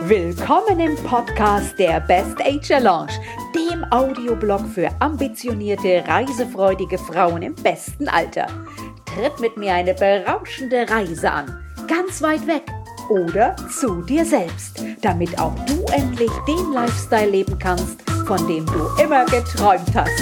Willkommen im Podcast der Best Age Lounge, dem Audioblog für ambitionierte, reisefreudige Frauen im besten Alter. Tritt mit mir eine berauschende Reise an, ganz weit weg oder zu dir selbst, damit auch du endlich den Lifestyle leben kannst, von dem du immer geträumt hast.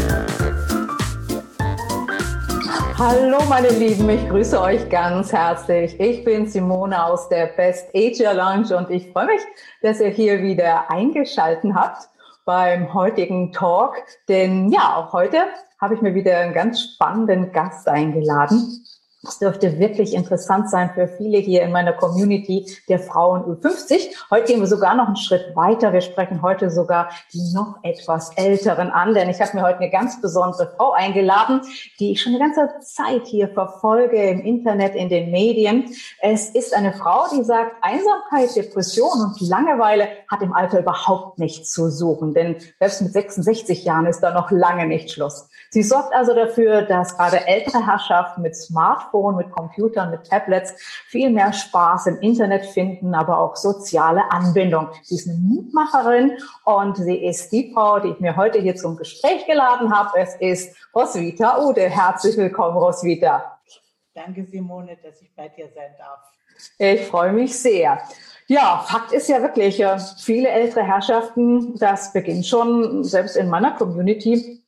Hallo meine Lieben, ich grüße euch ganz herzlich. Ich bin Simone aus der Best Age Lounge und ich freue mich, dass ihr hier wieder eingeschaltet habt beim heutigen Talk. Denn ja, auch heute habe ich mir wieder einen ganz spannenden Gast eingeladen. Das dürfte wirklich interessant sein für viele hier in meiner Community der Frauen Ü50. Heute gehen wir sogar noch einen Schritt weiter. Wir sprechen heute sogar die noch etwas Älteren an, denn ich habe mir heute eine ganz besondere Frau eingeladen, die ich schon eine ganze Zeit hier verfolge im Internet, in den Medien. Es ist eine Frau, die sagt, Einsamkeit, Depression und Langeweile hat im Alter überhaupt nichts zu suchen, denn selbst mit 66 Jahren ist da noch lange nicht Schluss. Sie sorgt also dafür, dass gerade ältere Herrschaften mit Smartphone, mit Computern, mit Tablets viel mehr Spaß im Internet finden, aber auch soziale Anbindung. Sie ist eine Mutmacherin und sie ist die Frau, die ich mir heute hier zum Gespräch geladen habe. Es ist Roswitha Ude. Herzlich willkommen, Roswitha. Danke, Simone, dass ich bei dir sein darf. Ich freue mich sehr. Ja, Fakt ist ja wirklich, viele ältere Herrschaften, das beginnt schon selbst in meiner Community,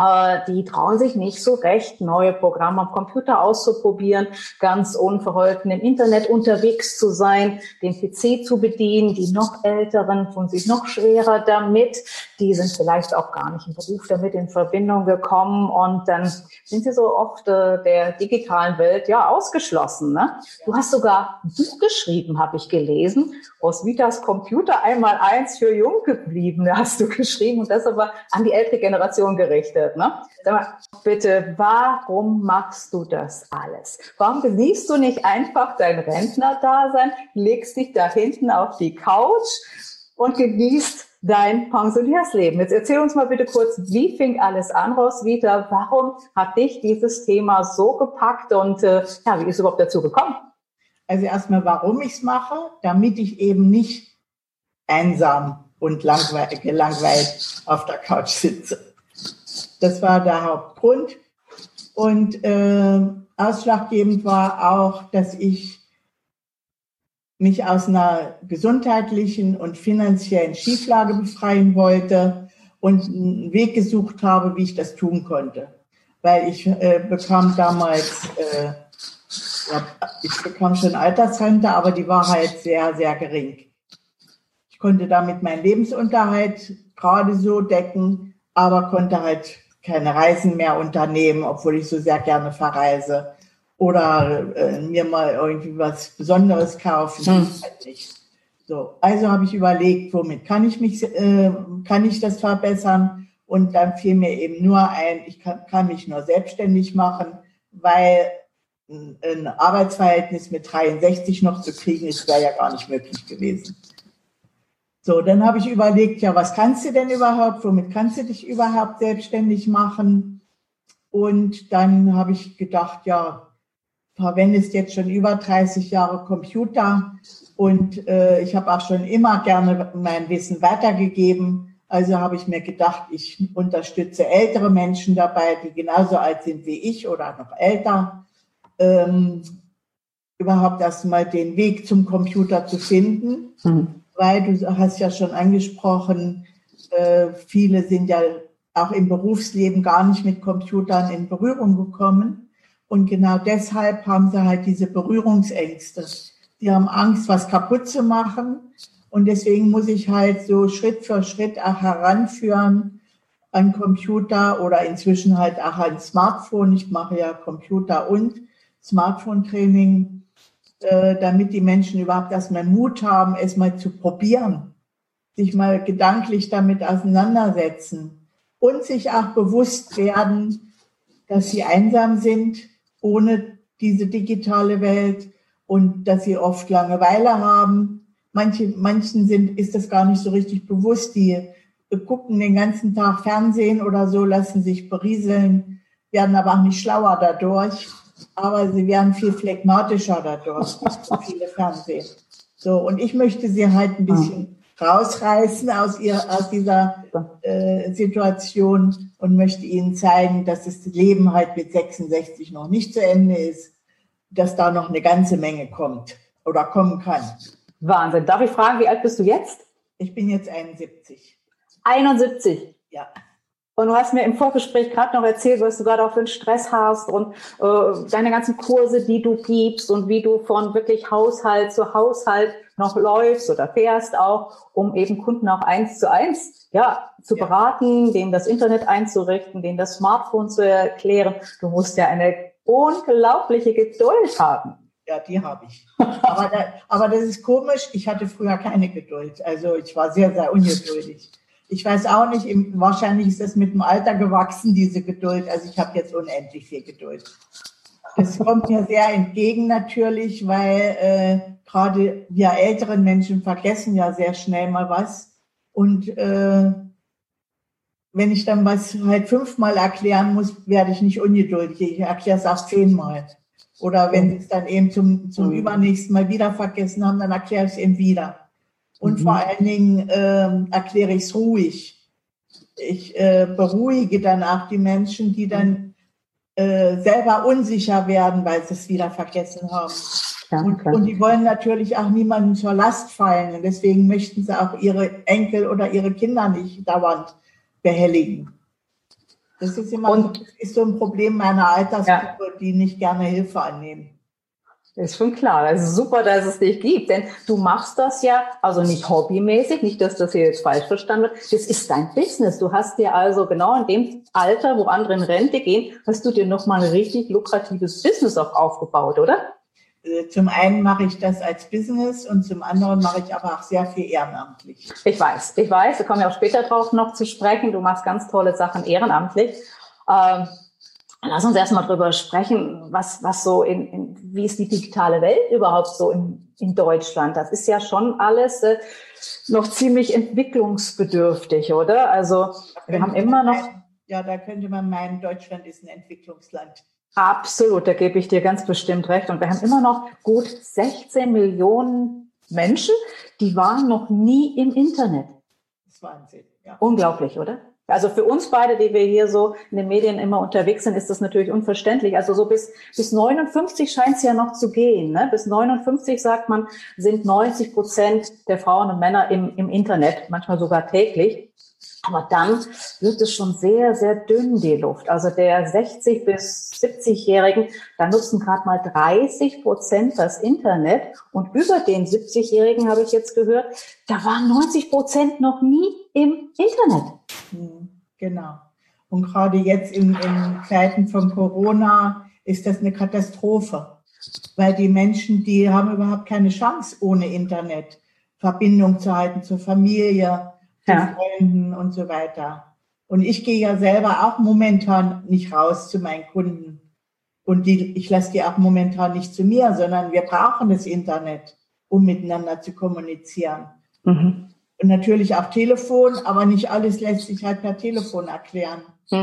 die trauen sich nicht so recht, neue Programme am Computer auszuprobieren, ganz unverholten im Internet unterwegs zu sein, den PC zu bedienen. Die noch Älteren tun sich noch schwerer damit. Die sind vielleicht auch gar nicht im Beruf damit in Verbindung gekommen und dann sind sie so oft der digitalen Welt ja ausgeschlossen. Ne? Du hast sogar ein Buch geschrieben, habe ich gelesen. Roswithas Computer 1x1 für Junggebliebene hast du geschrieben und das aber an die ältere Generation gerichtet. Ne? Sag mal, bitte, warum machst du das alles? Warum genießt du nicht einfach dein Rentnerdasein, legst dich da hinten auf die Couch und genießt dein Pensionärsleben? Jetzt erzähl uns mal bitte kurz, wie fing alles an, Roswitha? Warum hat dich dieses Thema so gepackt und wie ist es überhaupt dazu gekommen? Also erstmal, warum ich es mache, damit ich eben nicht einsam und gelangweilt auf der Couch sitze. Das war der Hauptgrund. Und ausschlaggebend war auch, dass ich mich aus einer gesundheitlichen und finanziellen Schieflage befreien wollte und einen Weg gesucht habe, wie ich das tun konnte. Weil ich bekam damals, ich bekam schon Altersrente, aber die war halt sehr, sehr gering. Ich konnte damit meinen Lebensunterhalt gerade so decken, aber konnte halt keine Reisen mehr unternehmen, obwohl ich so sehr gerne verreise. Oder mir mal irgendwie was Besonderes kaufen, halt nicht. So, also habe ich überlegt, womit kann ich das verbessern? Und dann fiel mir eben nur ein, ich kann mich nur selbstständig machen, weil ein Arbeitsverhältnis mit 63 noch zu kriegen, ist wäre ja gar nicht möglich gewesen. So, dann habe ich überlegt, ja, was kannst du denn überhaupt? Womit kannst du dich überhaupt selbstständig machen? Und dann habe ich gedacht, ja, verwendest jetzt schon über 30 Jahre Computer und ich habe auch schon immer gerne mein Wissen weitergegeben. Also habe ich mir gedacht, ich unterstütze ältere Menschen dabei, die genauso alt sind wie ich oder noch älter, überhaupt erstmal den Weg zum Computer zu finden. Weil du hast ja schon angesprochen, viele sind ja auch im Berufsleben gar nicht mit Computern in Berührung gekommen. Und genau deshalb haben sie halt diese Berührungsängste. Die haben Angst, was kaputt zu machen. Und deswegen muss ich halt so Schritt für Schritt auch heranführen an Computer oder inzwischen halt auch an Smartphone. Ich mache ja Computer- und Smartphone-Training, damit die Menschen überhaupt erstmal Mut haben, es mal zu probieren, sich mal gedanklich damit auseinandersetzen und sich auch bewusst werden, dass sie einsam sind ohne diese digitale Welt und dass sie oft Langeweile haben. Manchen ist das gar nicht so richtig bewusst, die gucken den ganzen Tag Fernsehen oder so, lassen sich berieseln, werden aber auch nicht schlauer dadurch. Aber sie werden viel phlegmatischer dadurch, nicht so viele Fernsehen. So, und ich möchte sie halt ein bisschen rausreißen aus dieser Situation und möchte ihnen zeigen, dass das Leben halt mit 66 noch nicht zu Ende ist, dass da noch eine ganze Menge kommt oder kommen kann. Wahnsinn. Darf ich fragen, wie alt bist du jetzt? Ich bin jetzt 71. 71? Ja. Und du hast mir im Vorgespräch gerade noch erzählt, was du gerade auch für einen Stress hast und deine ganzen Kurse, die du gibst und wie du von wirklich Haushalt zu Haushalt noch läufst oder fährst auch, um eben Kunden auch 1:1 zu beraten, denen das Internet einzurichten, denen das Smartphone zu erklären. Du musst ja eine unglaubliche Geduld haben. Ja, die habe ich. Aber das ist komisch. Ich hatte früher keine Geduld. Also ich war sehr, sehr ungeduldig. Ich weiß auch nicht, wahrscheinlich ist das mit dem Alter gewachsen, diese Geduld. Also ich habe jetzt unendlich viel Geduld. Das kommt mir sehr entgegen natürlich, weil gerade wir älteren Menschen vergessen ja sehr schnell mal was. Und wenn ich dann was halt 5-mal erklären muss, werde ich nicht ungeduldig. Ich erkläre es auch 10-mal. Oder wenn sie es dann eben zum übernächsten Mal wieder vergessen haben, dann erkläre ich es eben wieder. Und vor allen Dingen erkläre ich es ruhig. Ich beruhige dann auch die Menschen, die dann selber unsicher werden, weil sie es wieder vergessen haben. Ja, und die wollen natürlich auch niemandem zur Last fallen. Und deswegen möchten sie auch ihre Enkel oder ihre Kinder nicht dauernd behelligen. Das ist immer so ein Problem meiner Altersgruppe, die nicht gerne Hilfe annehmen. Ist schon klar. Es ist super, dass es dich gibt, denn du machst das ja, also nicht hobbymäßig, nicht, dass das hier jetzt falsch verstanden wird. Das ist dein Business. Du hast dir also genau in dem Alter, wo andere in Rente gehen, hast du dir nochmal ein richtig lukratives Business auch aufgebaut, oder? Zum einen mache ich das als Business und zum anderen mache ich aber auch sehr viel ehrenamtlich. Ich weiß. Da kommen wir auch später drauf noch zu sprechen. Du machst ganz tolle Sachen ehrenamtlich. Lass uns erstmal drüber sprechen, was so wie ist die digitale Welt überhaupt so in Deutschland? Das ist ja schon alles noch ziemlich entwicklungsbedürftig, oder? Also wir haben immer noch... Da könnte man meinen, Deutschland ist ein Entwicklungsland. Absolut, da gebe ich dir ganz bestimmt recht. Und wir haben immer noch gut 16 Millionen Menschen, die waren noch nie im Internet. Das ist Wahnsinn, ja. Unglaublich, oder? Also für uns beide, die wir hier so in den Medien immer unterwegs sind, ist das natürlich unverständlich. Also so bis 59 scheint es ja noch zu gehen. Ne? Bis 59, sagt man, sind 90% der Frauen und Männer im Internet, manchmal sogar täglich. Aber dann wird es schon sehr, sehr dünn, die Luft. Also der 60- bis 70-Jährigen, da nutzen gerade mal 30% das Internet. Und über den 70-Jährigen habe ich jetzt gehört, da waren 90% noch nie im Internet. Genau. Und gerade jetzt in Zeiten von Corona ist das eine Katastrophe. Weil die Menschen, die haben überhaupt keine Chance ohne Internet, Verbindung zu halten zur Familie, zu Freunden und so weiter. Und ich gehe ja selber auch momentan nicht raus zu meinen Kunden. Und ich lasse die auch momentan nicht zu mir, sondern wir brauchen das Internet, um miteinander zu kommunizieren. Mhm. Und natürlich auch Telefon, aber nicht alles lässt sich halt per Telefon erklären.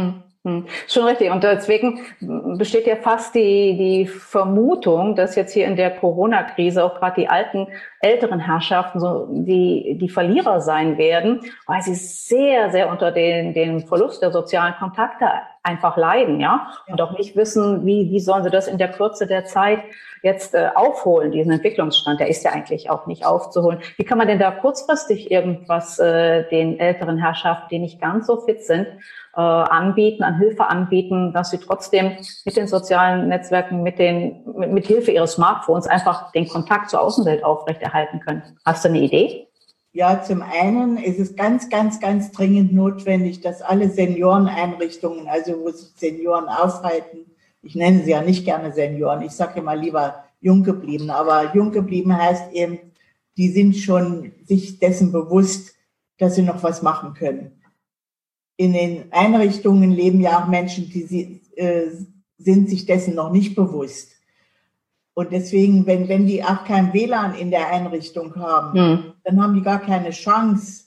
Schon richtig. Und deswegen besteht ja fast die Vermutung, dass jetzt hier in der Corona-Krise auch gerade die älteren Herrschaften so die Verlierer sein werden, weil sie sehr, sehr unter den Verlust der sozialen Kontakte einfach leiden, ja, und auch nicht wissen, wie sollen sie das in der Kürze der Zeit jetzt aufholen, diesen Entwicklungsstand. Der ist ja eigentlich auch nicht aufzuholen. Wie kann man denn da kurzfristig irgendwas den älteren Herrschaften, die nicht ganz so fit sind, an Hilfe anbieten, dass sie trotzdem mit den sozialen Netzwerken, mit Hilfe ihres Smartphones einfach den Kontakt zur Außenwelt aufrechterhalten können? Hast du eine Idee? Ja, zum einen ist es ganz, ganz, ganz dringend notwendig, dass alle Senioreneinrichtungen, also wo sich Senioren aufhalten, ich nenne sie ja nicht gerne Senioren, ich sage immer lieber Junggebliebene, aber Junggeblieben heißt eben, die sind schon sich dessen bewusst, dass sie noch was machen können. In den Einrichtungen leben ja auch Menschen, die sind sich dessen noch nicht bewusst. Und deswegen, wenn die auch kein WLAN in der Einrichtung haben, dann haben die gar keine Chance,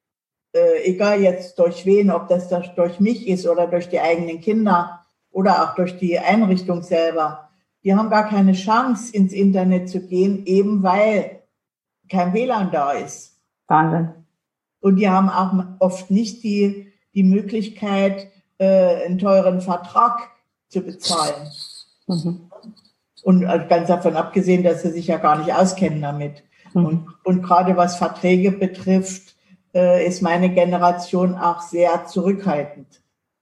egal jetzt durch wen, ob das durch mich ist oder durch die eigenen Kinder oder auch durch die Einrichtung selber. Die haben gar keine Chance, ins Internet zu gehen, eben weil kein WLAN da ist. Wahnsinn. Und die haben auch oft nicht die Möglichkeit, einen teuren Vertrag zu bezahlen. Mhm. Und ganz davon abgesehen, dass sie sich ja gar nicht auskennen damit. Und gerade was Verträge betrifft, ist meine Generation auch sehr zurückhaltend.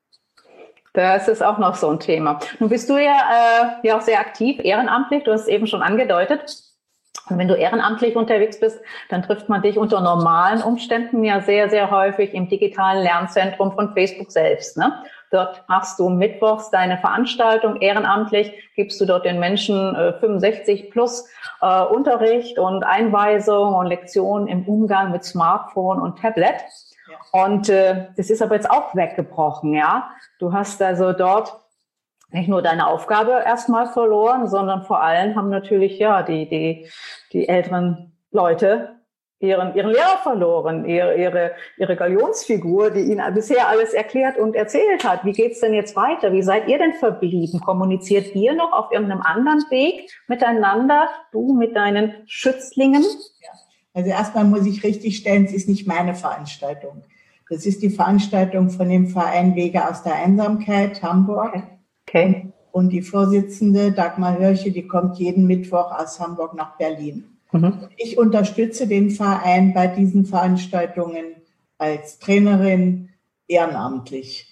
Das ist auch noch so ein Thema. Nun bist du ja auch sehr aktiv, ehrenamtlich. Du hast es eben schon angedeutet. Und wenn du ehrenamtlich unterwegs bist, dann trifft man dich unter normalen Umständen ja sehr, sehr häufig im digitalen Lernzentrum von Facebook selbst, ne? Dort machst du mittwochs deine Veranstaltung ehrenamtlich, gibst du dort den Menschen 65 plus Unterricht und Einweisung und Lektionen im Umgang mit Smartphone und Tablet. Ja. Und das ist aber jetzt auch weggebrochen, ja. Du hast also dort nicht nur deine Aufgabe erstmal verloren, sondern vor allem haben natürlich die älteren Leute ihren Lehrer verloren, ihre Galionsfigur, die ihnen bisher alles erklärt und erzählt hat. Wie geht's denn jetzt weiter? Wie seid ihr denn verblieben? Kommuniziert ihr noch auf irgendeinem anderen Weg miteinander, du mit deinen Schützlingen? Ja. Also erstmal muss ich richtigstellen, es ist nicht meine Veranstaltung. Das ist die Veranstaltung von dem Verein Wege aus der Einsamkeit Hamburg. Okay. Und die Vorsitzende Dagmar Hörche, die kommt jeden Mittwoch aus Hamburg nach Berlin. Mhm. Ich unterstütze den Verein bei diesen Veranstaltungen als Trainerin ehrenamtlich.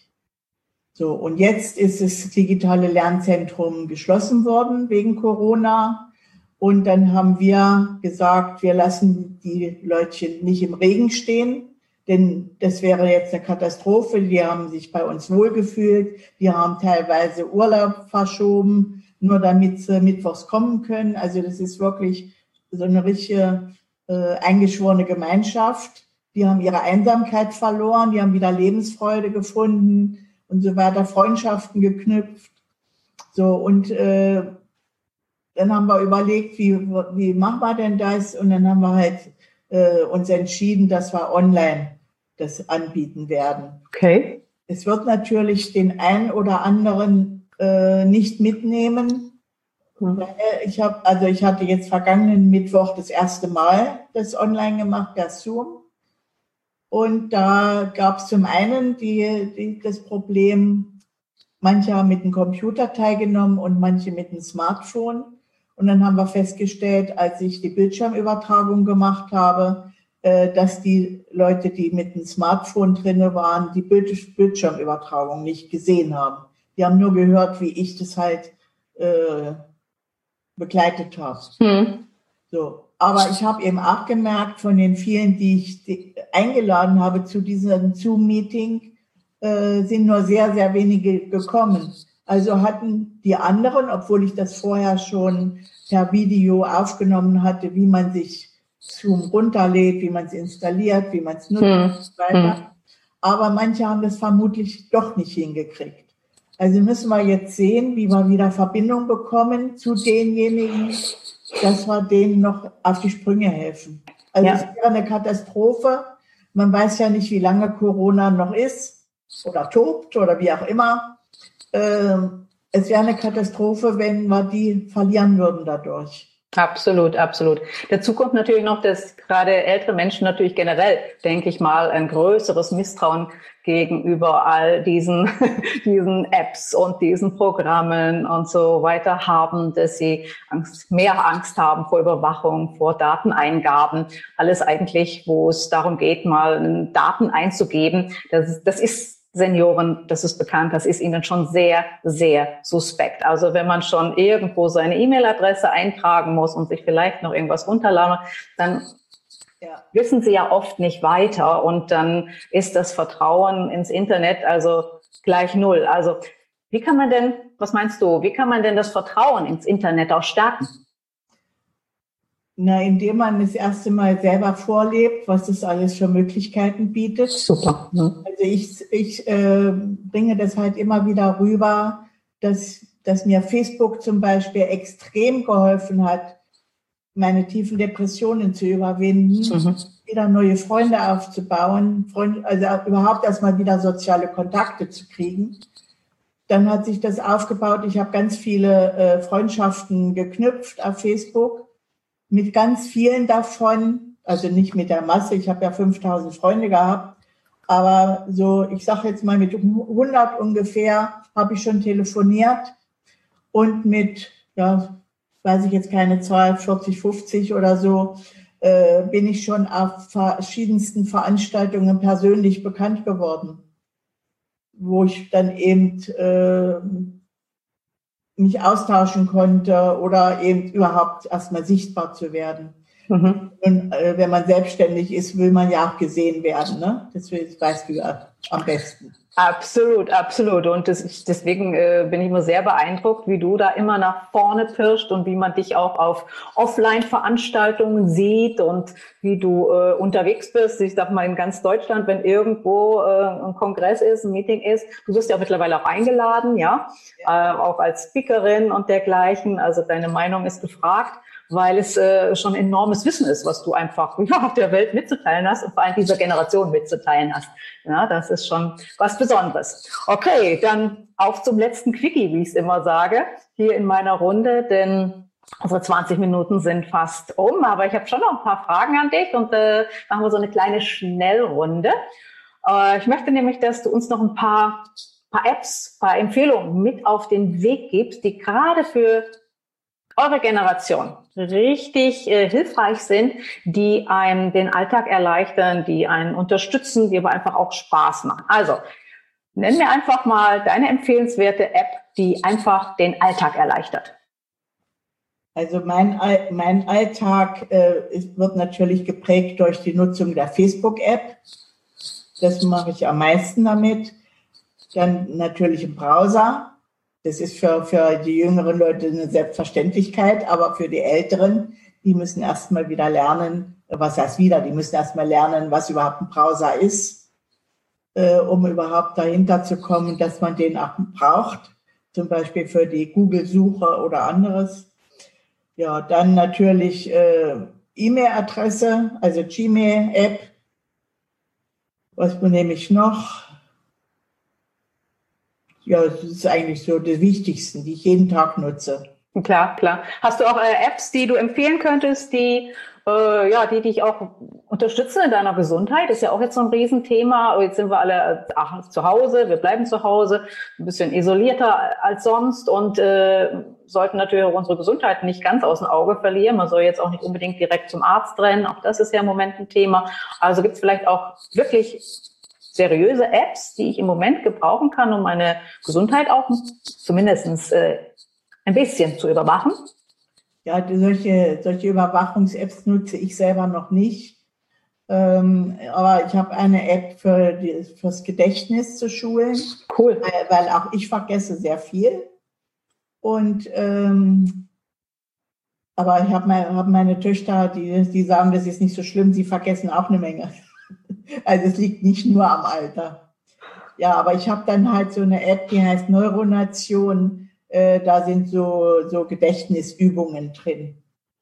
So, und jetzt ist das digitale Lernzentrum geschlossen worden wegen Corona. Und dann haben wir gesagt, wir lassen die Leutchen nicht im Regen stehen. Denn das wäre jetzt eine Katastrophe. Die haben sich bei uns wohlgefühlt. Die haben teilweise Urlaub verschoben, nur damit sie mittwochs kommen können. Also das ist wirklich so eine richtige eingeschworene Gemeinschaft. Die haben ihre Einsamkeit verloren. Die haben wieder Lebensfreude gefunden und so weiter, Freundschaften geknüpft. So, und dann haben wir überlegt, wie machen wir denn das? Und dann haben wir halt uns entschieden, dass wir online das anbieten werden. Okay. Es wird natürlich den einen oder anderen nicht mitnehmen. Ich hatte jetzt vergangenen Mittwoch das erste Mal das online gemacht per Zoom. Und da gab es zum einen das Problem, manche haben mit dem Computer teilgenommen und manche mit dem Smartphone. Und dann haben wir festgestellt, als ich die Bildschirmübertragung gemacht habe, dass die Leute, die mit dem Smartphone drinne waren, die Bildschirmübertragung nicht gesehen haben. Die haben nur gehört, wie ich das halt begleitet habe. So. Aber ich habe eben auch gemerkt, von den vielen, die ich eingeladen habe zu diesem Zoom-Meeting, sind nur sehr, sehr wenige gekommen. Also hatten die anderen, obwohl ich das vorher schon per Video aufgenommen hatte, wie man sich Zoom runterlädt, wie man es installiert, wie man es nutzt und so weiter. Aber manche haben das vermutlich doch nicht hingekriegt. Also müssen wir jetzt sehen, wie wir wieder Verbindung bekommen zu denjenigen, dass wir denen noch auf die Sprünge helfen. Also es wäre eine Katastrophe. Man weiß ja nicht, wie lange Corona noch ist oder tobt oder wie auch immer. Es wäre eine Katastrophe, wenn wir die verlieren würden dadurch. Absolut, absolut. Dazu kommt natürlich noch, dass gerade ältere Menschen natürlich generell, denke ich mal, ein größeres Misstrauen gegenüber all diesen Apps und diesen Programmen und so weiter haben, dass sie mehr Angst haben vor Überwachung, vor Dateneingaben. Alles eigentlich, wo es darum geht, mal Daten einzugeben. Das ist Senioren, das ist bekannt, das ist ihnen schon sehr, sehr suspekt. Also wenn man schon irgendwo seine E-Mail-Adresse eintragen muss und sich vielleicht noch irgendwas runterladen, dann wissen sie ja oft nicht weiter und dann ist das Vertrauen ins Internet also gleich null. Also wie kann man denn, was meinst du, wie kann man denn das Vertrauen ins Internet auch stärken? Na, indem man das erste Mal selber vorlebt, was es alles für Möglichkeiten bietet. Super. Also ich bringe das halt immer wieder rüber, dass mir Facebook zum Beispiel extrem geholfen hat, meine tiefen Depressionen zu überwinden, wieder neue Freunde aufzubauen, also überhaupt erstmal wieder soziale Kontakte zu kriegen. Dann hat sich das aufgebaut. Ich habe ganz viele Freundschaften geknüpft auf Facebook. mit ganz vielen davon, also nicht mit der Masse, ich habe ja 5000 Freunde gehabt, aber so, ich sage jetzt mal mit 100 ungefähr habe ich schon telefoniert und mit, ja, weiß ich jetzt keine Zahl, 40, 50 oder so, bin ich schon auf verschiedensten Veranstaltungen persönlich bekannt geworden, wo ich dann eben mich austauschen konnte oder eben überhaupt erstmal sichtbar zu werden. Mhm. Und wenn man selbstständig ist, will man ja auch gesehen werden, ne? Das weißt du ja am besten. Absolut, absolut. Und deswegen bin ich immer sehr beeindruckt, wie du da immer nach vorne pirschst und wie man dich auch auf Offline-Veranstaltungen sieht und wie du unterwegs bist. Ich sag mal in ganz Deutschland, wenn irgendwo ein Kongress ist, ein Meeting ist, du wirst ja auch mittlerweile auch eingeladen, ja, auch als Speakerin und dergleichen. Also deine Meinung ist gefragt, weil es schon enormes Wissen ist, was du einfach der Welt mitzuteilen hast und vor allem dieser Generation mitzuteilen hast. Ja, das ist schon was Besonderes. Okay, dann auf zum letzten Quickie, wie ich es immer sage, hier in meiner Runde, denn unsere 20 Minuten sind fast um, aber ich habe schon noch ein paar Fragen an dich und machen wir so eine kleine Schnellrunde. Ich möchte nämlich, dass du uns noch ein paar Apps, paar Empfehlungen mit auf den Weg gibst, die gerade für eure Generation richtig hilfreich sind, die einem den Alltag erleichtern, die einen unterstützen, die aber einfach auch Spaß machen. Also, nenn mir einfach mal deine empfehlenswerte App, die einfach den Alltag erleichtert. Also mein Alltag wird natürlich geprägt durch die Nutzung der Facebook-App. Das mache ich am meisten damit. Dann natürlich im Browser. Das ist für die jüngeren Leute eine Selbstverständlichkeit, aber für die Älteren, die müssen erstmal wieder lernen, die müssen erstmal lernen, was überhaupt ein Browser ist, um überhaupt dahinter zu kommen, dass man den auch braucht, zum Beispiel für die Google-Suche oder anderes. Ja, dann natürlich E-Mail-Adresse, also Gmail-App. Was nehme ich noch? Ja, das ist eigentlich so das Wichtigste, die ich jeden Tag nutze. Klar, klar. Hast du auch Apps, die du empfehlen könntest, die dich auch unterstützen in deiner Gesundheit? Das ist ja auch jetzt so ein Riesenthema. Jetzt sind wir alle zu Hause, wir bleiben zu Hause, ein bisschen isolierter als sonst und sollten natürlich auch unsere Gesundheit nicht ganz aus dem Auge verlieren. Man soll jetzt auch nicht unbedingt direkt zum Arzt rennen. Auch das ist ja im Moment ein Thema. Also gibt es vielleicht auch wirklich seriöse Apps, die ich im Moment gebrauchen kann, um meine Gesundheit auch zumindest ein bisschen zu überwachen? Ja, solche Überwachungs-Apps nutze ich selber noch nicht. Aber ich habe eine App fürs Gedächtnis zu schulen. Cool. Weil auch ich vergesse sehr viel. Und aber ich habe meine Töchter, die sagen, das ist nicht so schlimm, sie vergessen auch eine Menge. Also es liegt nicht nur am Alter. Ja, aber ich habe dann halt so eine App, die heißt Neuronation. Da sind so Gedächtnisübungen drin.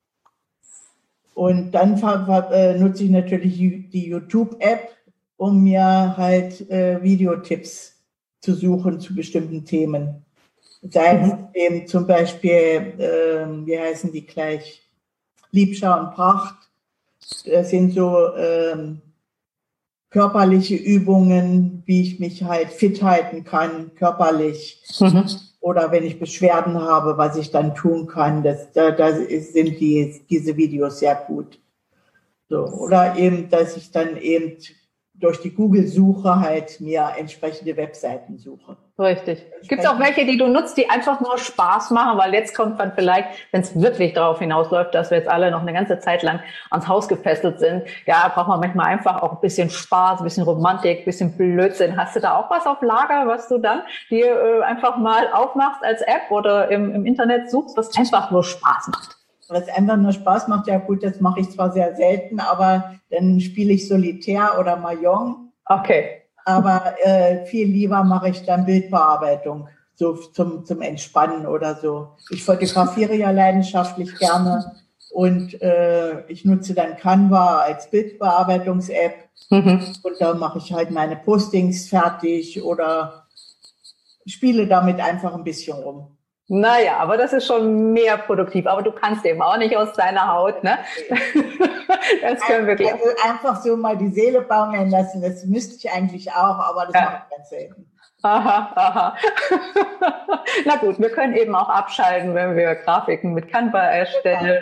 Und dann nutze ich natürlich die YouTube-App, um mir halt Videotipps zu suchen zu bestimmten Themen. Sei es eben zum Beispiel, wie heißen die gleich? Liebschau und Pracht. Das sind so körperliche Übungen, wie ich mich halt fit halten kann, körperlich. Oder wenn ich Beschwerden habe, was ich dann tun kann. Da sind diese Videos sehr gut. So, oder eben, dass ich dann eben durch die Google-Suche halt mir entsprechende Webseiten suche. Richtig. Gibt es auch welche, die du nutzt, die einfach nur Spaß machen? Weil jetzt kommt man vielleicht, wenn es wirklich darauf hinausläuft, dass wir jetzt alle noch eine ganze Zeit lang ans Haus gefesselt sind, ja, braucht man manchmal einfach auch ein bisschen Spaß, ein bisschen Romantik, ein bisschen Blödsinn. Hast du da auch was auf Lager, was du dann dir einfach mal aufmachst als App oder im Internet suchst, was einfach nur Spaß macht? Was einfach nur Spaß macht, ja gut, das mache ich zwar sehr selten, aber dann spiele ich Solitär oder Mahjong. Okay. Aber viel lieber mache ich dann Bildbearbeitung, so zum Entspannen oder so. Ich fotografiere ja leidenschaftlich gerne und ich nutze dann Canva als Bildbearbeitungs-App und da mache ich halt meine Postings fertig oder spiele damit einfach ein bisschen rum. Naja, aber das ist schon mehr produktiv. Aber du kannst eben auch nicht aus deiner Haut, ne? Das können wir gleich. Also einfach so mal die Seele baumeln lassen, das müsste ich eigentlich auch, aber das mache ich ganz selten. Aha. Na gut, wir können eben auch abschalten, wenn wir Grafiken mit Canva erstellen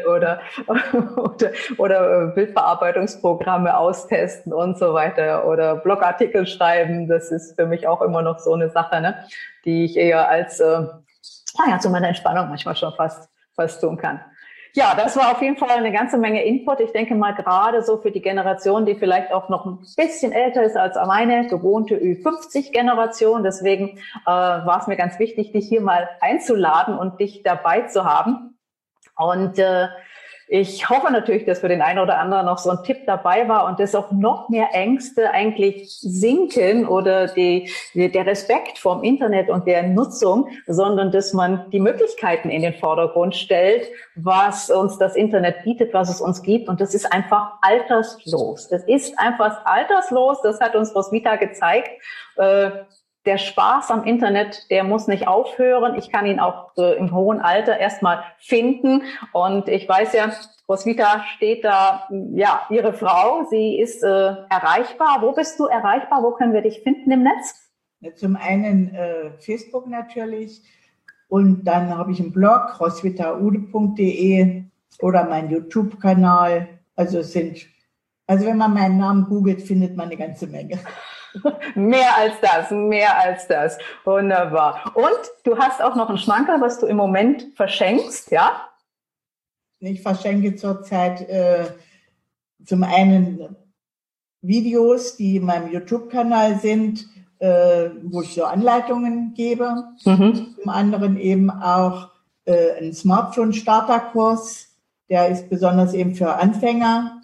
oder Bildbearbeitungsprogramme austesten und so weiter oder Blogartikel schreiben. Das ist für mich auch immer noch so eine Sache, ne, die ich eher als zu meiner Entspannung manchmal schon fast tun kann. Ja, das war auf jeden Fall eine ganze Menge Input. Ich denke mal gerade so für die Generation, die vielleicht auch noch ein bisschen älter ist als meine gewohnte Ü50-Generation. Deswegen war es mir ganz wichtig, dich hier mal einzuladen und dich dabei zu haben. Und ich hoffe natürlich, dass für den einen oder anderen noch so ein Tipp dabei war und dass auch noch mehr Ängste eigentlich sinken oder der Respekt vorm Internet und der Nutzung, sondern dass man die Möglichkeiten in den Vordergrund stellt, was uns das Internet bietet, was es uns gibt. Und das ist einfach alterslos. Das ist einfach alterslos. Das hat uns Roswitha gezeigt. Der Spaß am Internet, der muss nicht aufhören. Ich kann ihn auch im hohen Alter erstmal finden. Und ich weiß ja, Roswitha steht da, ja, ihre Frau, sie ist erreichbar. Wo bist du erreichbar? Wo können wir dich finden im Netz? Zum einen Facebook natürlich. Und dann habe ich einen Blog, roswithaude.de oder meinen YouTube-Kanal. Also wenn man meinen Namen googelt, findet man eine ganze Menge. Mehr als das. Wunderbar. Und du hast auch noch einen Schmankerl, was du im Moment verschenkst, ja? Ich verschenke zurzeit zum einen Videos, die in meinem YouTube-Kanal sind, wo ich so Anleitungen gebe. Zum anderen eben auch einen Smartphone-Starterkurs, der ist besonders eben für Anfänger.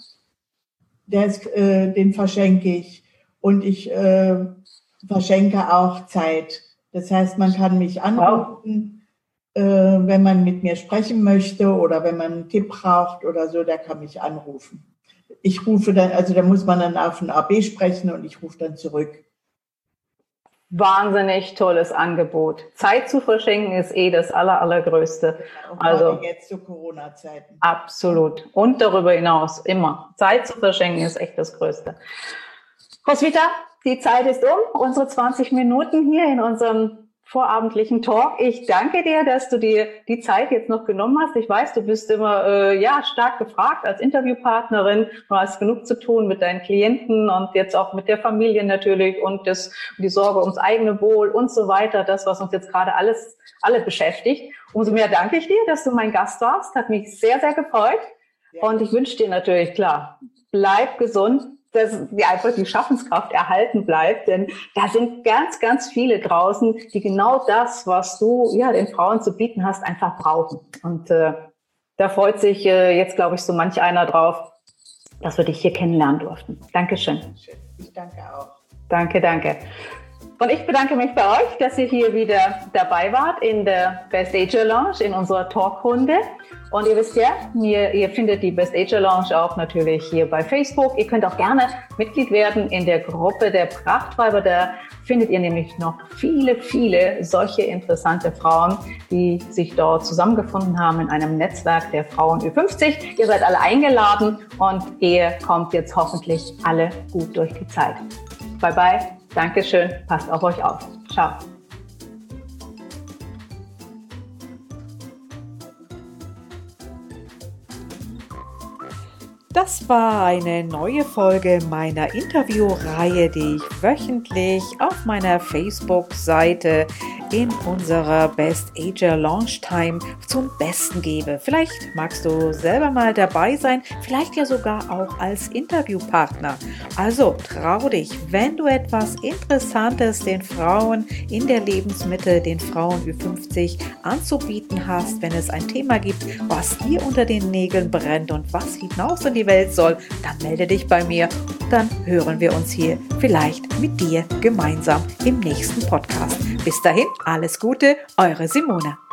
Den verschenke ich. Und ich verschenke auch Zeit. Das heißt, man kann mich anrufen, wenn man mit mir sprechen möchte oder wenn man einen Tipp braucht oder so, der kann mich anrufen. Ich rufe dann, also da muss man dann auf ein AB sprechen und ich rufe dann zurück. Wahnsinnig tolles Angebot. Zeit zu verschenken ist das Allergrößte. Also jetzt zu Corona-Zeiten. Absolut. Und darüber hinaus immer. Zeit zu verschenken ist echt das Größte. Roswitha, die Zeit ist um, unsere 20 Minuten hier in unserem vorabendlichen Talk. Ich danke dir, dass du dir die Zeit jetzt noch genommen hast. Ich weiß, du bist immer stark gefragt als Interviewpartnerin. Du hast genug zu tun mit deinen Klienten und jetzt auch mit der Familie natürlich und die Sorge ums eigene Wohl und so weiter. Das, was uns jetzt gerade alle beschäftigt. Umso mehr danke ich dir, dass du mein Gast warst. Hat mich sehr, sehr gefreut. Ja. Und ich wünsche dir natürlich, klar, bleib gesund, dass dir einfach die Schaffenskraft erhalten bleibt, denn da sind ganz, ganz viele draußen, die genau das, was du den Frauen zu bieten hast, einfach brauchen. Und da freut sich jetzt, glaube ich, so manch einer drauf, dass wir dich hier kennenlernen durften. Dankeschön. Ich danke auch. Danke. Und ich bedanke mich bei euch, dass ihr hier wieder dabei wart in der Best Ager Lounge, in unserer Talkrunde. Und ihr wisst ja, ihr findet die Best Ager Lounge auch natürlich hier bei Facebook. Ihr könnt auch gerne Mitglied werden in der Gruppe der Prachtweiber. Da findet ihr nämlich noch viele, viele solche interessante Frauen, die sich dort zusammengefunden haben in einem Netzwerk der Frauen Ü50. Ihr seid alle eingeladen und ihr kommt jetzt hoffentlich alle gut durch die Zeit. Bye bye. Dankeschön. Passt auf euch auf. Ciao. Das war eine neue Folge meiner Interviewreihe, die ich wöchentlich auf meiner Facebook-Seite in unserer Best Ager Launch Time zum Besten gebe. Vielleicht magst du selber mal dabei sein, vielleicht ja sogar auch als Interviewpartner. Also trau dich, wenn du etwas Interessantes den Frauen in der Lebensmitte, den Frauen Ü50 anzubieten hast, wenn es ein Thema gibt, was dir unter den Nägeln brennt und was hinaus in die Welt soll, dann melde dich bei mir. Dann hören wir uns hier vielleicht mit dir gemeinsam im nächsten Podcast. Bis dahin, alles Gute, eure Simone.